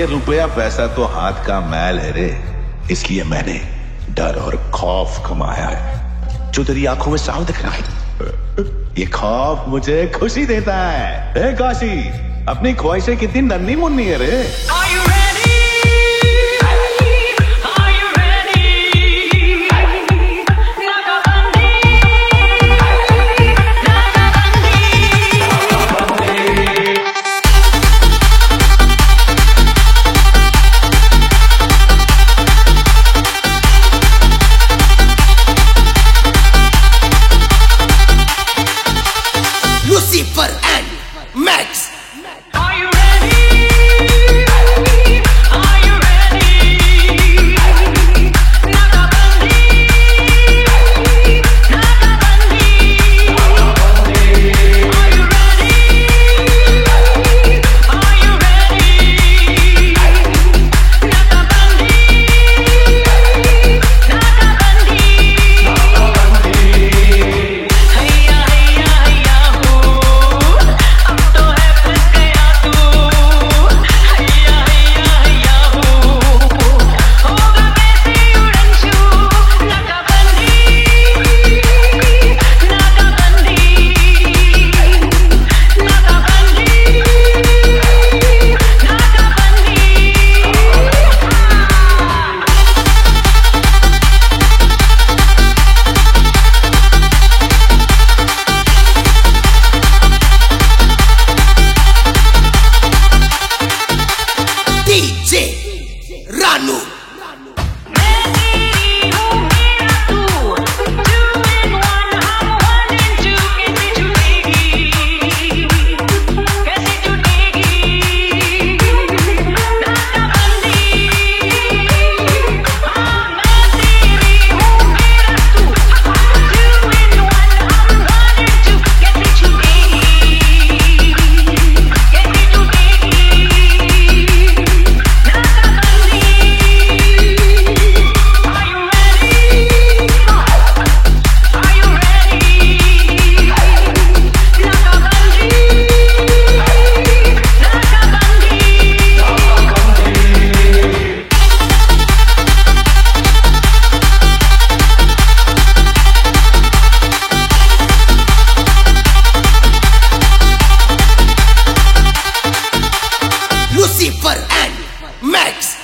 ये रुपया पैसा तो हाथ का मैल है रे, इसलिए मैंने डर और खौफ कमाया है। जो तेरी आंखों में साफ दिख रहा है, ये खौफ मुझे खुशी देता है। ए काशी, अपनी ख्वाहिशें कितनी नन्ही मुन्नी है रे। Lucifer and Max. Are you ready? Are you ready? Nakabandi, Nakabandi. Are you ready? Are you ready? Nakabandi, Nakabandi. Hayya hayya hayya ho, अब तो है फंस गया तू। हैया हैया हैया हो, होगा कैसे उड़नछू। नाकाबंदी, नाकाबंदी, नाकाबंदी, DJ Ranu. मैं तेरी हूँ मेरा तू, 2 in 1 हम 1 in 2। कैसे छूटेगी, कैसे छूटेगी नाकाबंदी। हाँ मैं तेरी हूँ मेरा तू, 2 in 1 हम 1 in 2। कैसे छूटेगी, कैसे छूटेगी नाकाबंदी। Are you ready? Are you ready? Nakabandi, Lucifer and Max.